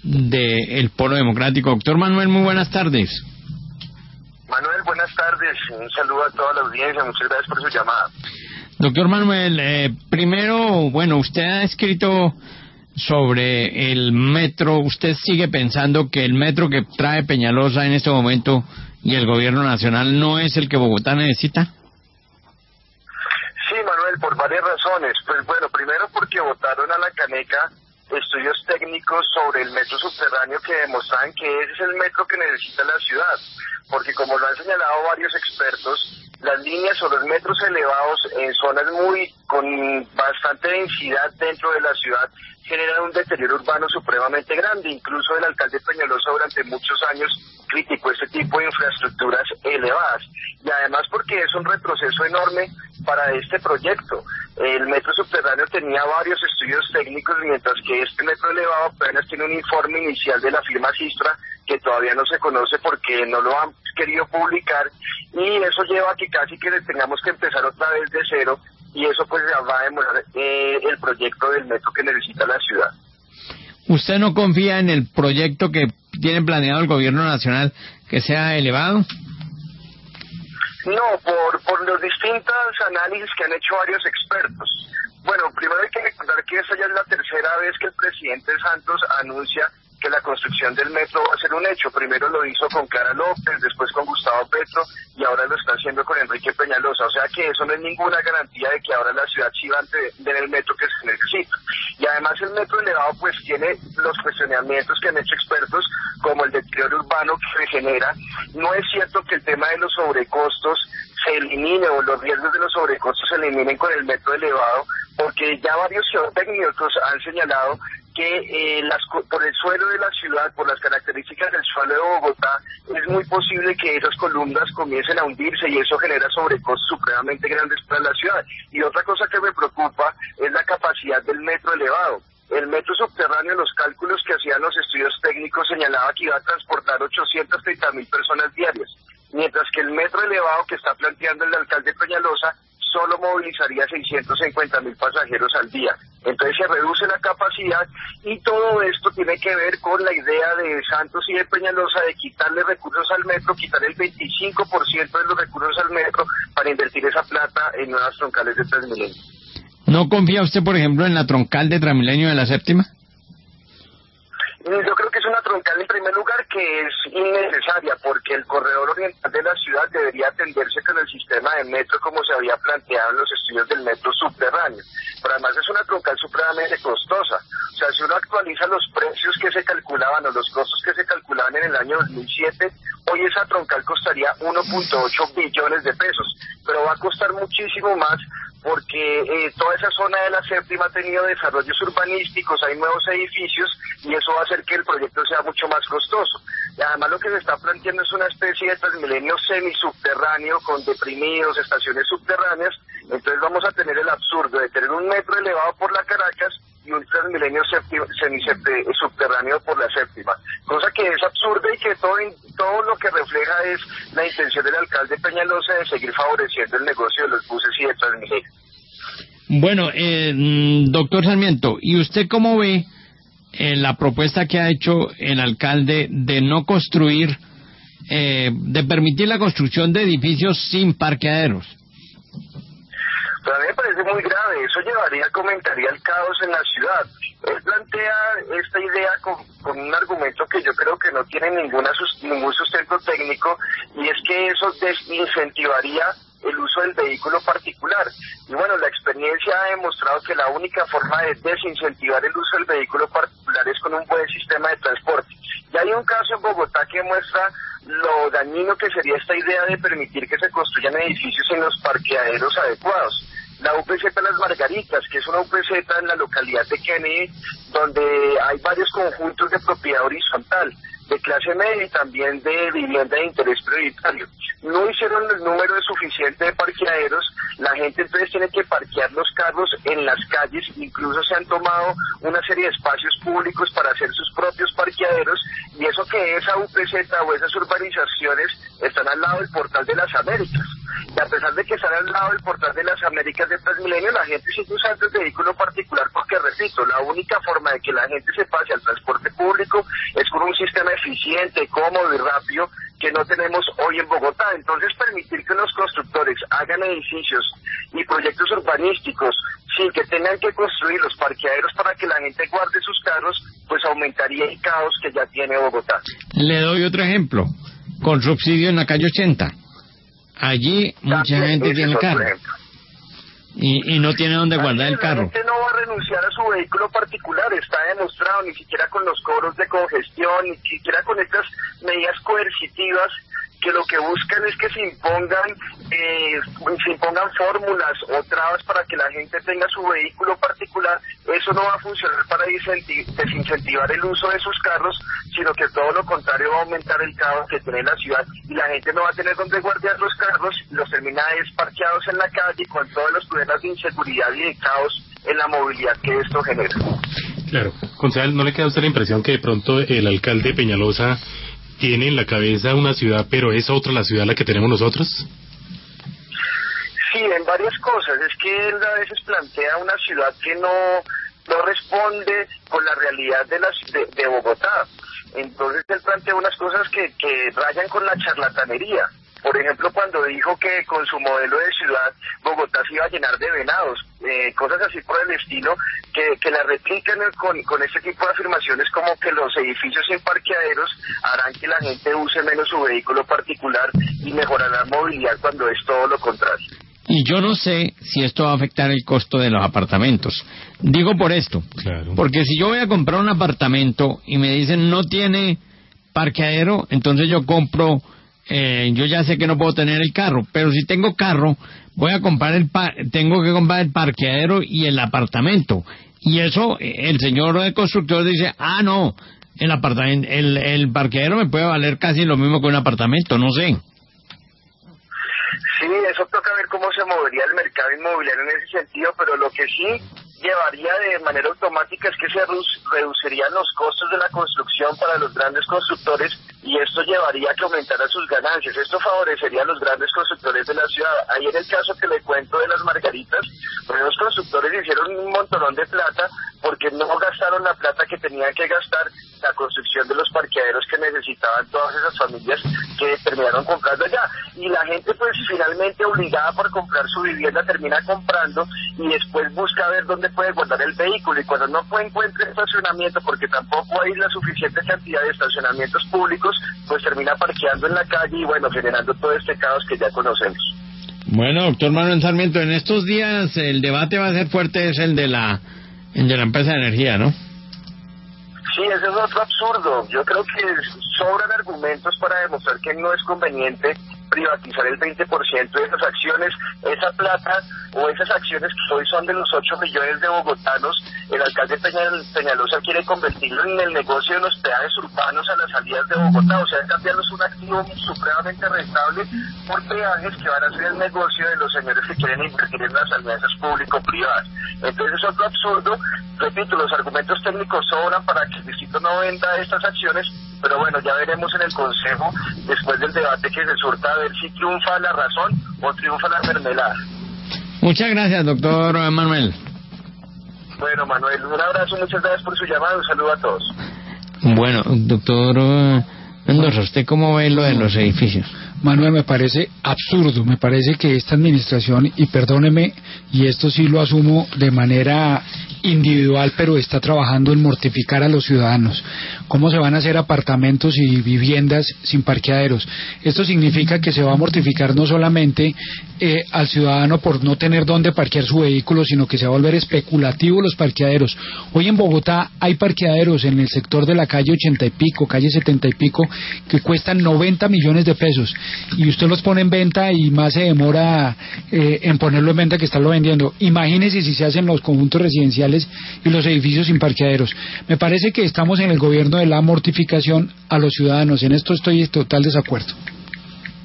del Polo Democrático. Doctor Manuel, muy buenas tardes. Manuel, buenas tardes. Un saludo a toda la audiencia. Muchas gracias por su llamada. Doctor Manuel, primero, bueno, usted ha escrito sobre el metro. ¿Usted sigue pensando que el metro que trae Peñalosa en este momento y el gobierno nacional no es el que Bogotá necesita? Sí, Manuel, por varias razones. Pues bueno, primero porque votaron a la caneca estudios técnicos sobre el metro subterráneo que demostraban que ese es el metro que necesita la ciudad. Porque como lo han señalado varios expertos, las líneas o los metros elevados en zonas con bastante densidad dentro de la ciudad generan un deterioro urbano supremamente grande. Incluso el alcalde Peñalosa durante muchos años criticó este tipo de infraestructuras elevadas. Y además porque es un retroceso enorme para este proyecto. El metro subterráneo tenía varios estudios técnicos, mientras que este metro elevado apenas tiene un informe inicial de la firma Sistra que todavía no se conoce porque no lo han querido publicar, y eso lleva a que casi que tengamos que empezar otra vez de cero, y eso pues va a demorar el proyecto del metro que necesita la ciudad. ¿Usted no confía en el proyecto que tiene planeado el gobierno nacional que sea elevado? No, por los distintos análisis que han hecho varios expertos. Bueno, primero hay que recordar que esta ya es la tercera vez que el presidente Santos anuncia que la construcción del metro va a ser un hecho. Primero lo hizo con Clara López, después con Gustavo Petro, y ahora lo está haciendo con Enrique Peñalosa. O sea que eso no es ninguna garantía de que ahora la ciudad sí va a tener el metro que se necesita. Y además el metro elevado pues tiene los cuestionamientos que han hecho expertos, como el deterioro urbano que se genera. No es cierto que el tema de los sobrecostos se elimine, o los riesgos de los sobrecostos se eliminen con el metro elevado, porque ya varios geotécnicos han señalado que por el suelo de la ciudad, por las características del suelo de Bogotá, es muy posible que esas columnas comiencen a hundirse, y eso genera sobrecostos supremamente grandes para la ciudad. Y otra cosa que me preocupa es la capacidad del metro elevado. El metro subterráneo, los cálculos que hacían los estudios técnicos señalaba que iba a transportar 830.000 personas diarias, mientras que el metro elevado que está planteando el alcalde Peñalosa solo movilizaría 650.000 pasajeros al día. Entonces se reduce la capacidad, y todo esto tiene que ver con la idea de Santos y de Peñalosa de quitarle recursos al metro, quitar el 25% de los recursos al metro para invertir esa plata en nuevas troncales de Transmilenio. ¿No confía usted, por ejemplo, en la troncal de Transmilenio de la Séptima? Yo creo que es una troncal en primer lugar que es innecesaria, porque el corredor oriental de la ciudad debería atenderse con el sistema de metro como se había planteado en los estudios del metro subterráneo. Pero además es una troncal supremamente costosa. O sea, si uno actualiza los precios que se calculaban o los costos que se calculaban en el año 2007, hoy esa troncal costaría 1.8 billones de pesos, pero va a costar muchísimo más, porque toda esa zona de la Séptima ha tenido desarrollos urbanísticos, hay nuevos edificios, y eso va a hacer que el proyecto sea mucho más costoso. Y además lo que se está planteando es una especie de Transmilenio semisubterráneo con deprimidos, estaciones subterráneas. Entonces vamos a tener el absurdo de tener un metro elevado por la Caracas y un Transmilenio semisubterráneo por la Séptima, cosa que es absurda, y que todo lo que refleja es la intención del alcalde Peñalosa de seguir favoreciendo el negocio de los buses y de Transmilenio. Bueno, doctor Sarmiento, ¿y usted cómo ve la propuesta que ha hecho el alcalde de no construir, de permitir la construcción de edificios sin parqueaderos? Pero a mí me parece muy grave. Eso comentaría el caos en la ciudad. Él plantea esta idea con un argumento que yo creo que no tiene ningún sustento técnico, y es que eso desincentivaría el uso del vehículo particular. Y bueno, la experiencia ha demostrado que la única forma de desincentivar el uso del vehículo particular es con un buen sistema de transporte. Y hay un caso en Bogotá que muestra lo dañino que sería esta idea de permitir que se construyan edificios en los parqueaderos adecuados. La UPZ Las Margaritas, que es una UPZ en la localidad de Kennedy, donde hay varios conjuntos de propiedad horizontal, de clase media y también de vivienda de interés prioritario. No hicieron el número suficiente de parqueaderos, la gente entonces tiene que parquear los carros en las calles, incluso se han tomado una serie de espacios públicos para hacer sus propios parqueaderos, y eso que esa UPZ o esas urbanizaciones están al lado del Portal de las Américas. Y a pesar de que están al lado del Portal de las Américas de Transmilenio, la gente sigue usando el vehículo particular porque repito, la única forma de que la gente se pase al transporte público es con un sistema eficiente, cómodo y rápido que no tenemos hoy en Bogotá. Entonces, permitir que los constructores hagan edificios y proyectos urbanísticos sin que tengan que construir los parqueaderos para que la gente guarde sus carros, pues aumentaría el caos que ya tiene Bogotá. Le doy otro ejemplo, con subsidio en la calle 80. Allí mucha gente tiene carro y no tiene dónde guardar el carro. La gente no va a renunciar a su vehículo particular, está demostrado, ni siquiera con los cobros de congestión, ni siquiera con estas medidas coercitivas que lo que buscan es que se impongan fórmulas o trabas para que la gente tenga su vehículo particular. Eso no va a funcionar para desincentivar el uso de sus carros, sino que todo lo contrario va a aumentar el caos que tiene la ciudad, y la gente no va a tener donde guardar los carros, los termina parqueados en la calle con todos los problemas de inseguridad y de caos en la movilidad que esto genera. Claro, concejal, ¿no le queda a usted la impresión que de pronto el alcalde Peñalosa tiene en la cabeza una ciudad, pero es otra la ciudad la que tenemos nosotros? Sí, en varias cosas. Es que él a veces plantea una ciudad que no responde con la realidad de Bogotá. Entonces él plantea unas cosas que rayan con la charlatanería. Por ejemplo, cuando dijo que con su modelo de ciudad Bogotá se iba a llenar de venados, cosas así por el estilo, que la replican con este tipo de afirmaciones, como que los edificios sin parqueaderos harán que la gente use menos su vehículo particular y mejorará la movilidad, cuando es todo lo contrario. Y yo no sé si esto va a afectar el costo de los apartamentos. Digo por esto, claro, porque si yo voy a comprar un apartamento y me dicen no tiene parqueadero, entonces yo compro, yo ya sé que no puedo tener el carro, pero si tengo carro, voy a comprar tengo que comprar el parqueadero y el apartamento. Y eso, el señor de constructor dice, no, el parqueadero me puede valer casi lo mismo que un apartamento, no sé. Sí, eso toca ver cómo se movería el mercado inmobiliario en ese sentido, pero lo que sí llevaría de manera automática es que se reducirían los costos de la construcción para los grandes constructores, y esto llevaría a que aumentaran sus ganancias. Esto favorecería a los grandes constructores de la ciudad. Ahí en el caso que le cuento de las Margaritas, pues los constructores hicieron un montonón de plata porque no gastaron la plata que tenían que gastar la construcción de los parqueaderos que necesitaban todas esas familias que terminaron comprando allá. Y la gente, pues finalmente obligada por comprar su vivienda, termina comprando y después busca ver dónde puede guardar el vehículo, y cuando no encuentre estacionamiento, porque tampoco hay la suficiente cantidad de estacionamientos públicos, pues termina parqueando en la calle y bueno, generando todo este caos que ya conocemos. Bueno, doctor Manuel Sarmiento, en estos días el debate va a ser fuerte, es el de la empresa de energía, ¿no? Sí, ese es otro absurdo. Yo creo que sobran argumentos para demostrar que no es conveniente privatizar el 20% de esas acciones. Esa plata o esas acciones que hoy son de los 8 millones de bogotanos, el alcalde Peñalosa quiere convertirlo en el negocio de los peajes urbanos a las salidas de Bogotá, o sea, cambiarlos un activo supremamente rentable por peajes que van a ser el negocio de los señores que quieren invertir en las alianzas público-privadas. Entonces es otro absurdo. Repito, los argumentos técnicos sobran para que el distrito no venda estas acciones, pero bueno, ya veremos en el Consejo, después del debate que se surta, a ver si triunfa la razón o triunfa la mermelada. Muchas gracias, doctor Manuel. Bueno, Manuel, un abrazo, muchas gracias por su llamada, un saludo a todos. Bueno, doctor Mendoza, ¿usted cómo ve lo de los edificios? Manuel, me parece absurdo, me parece que esta administración, y perdóneme, y esto sí lo asumo de manera individual, pero está trabajando en mortificar a los ciudadanos. ¿Cómo se van a hacer apartamentos y viviendas sin parqueaderos? Esto significa que se va a mortificar no solamente al ciudadano por no tener dónde parquear su vehículo, sino que se va a volver especulativo los parqueaderos. Hoy en Bogotá hay parqueaderos en el sector de la calle 80 y pico, calle 70 y pico, que cuestan 90 millones de pesos, y usted los pone en venta y más se demora en ponerlo en venta que estarlo vendiendo. Imagínese si se hacen los conjuntos residenciales y los edificios sin parqueaderos. Me parece que estamos en el gobierno de la mortificación a los ciudadanos. En esto estoy en total desacuerdo.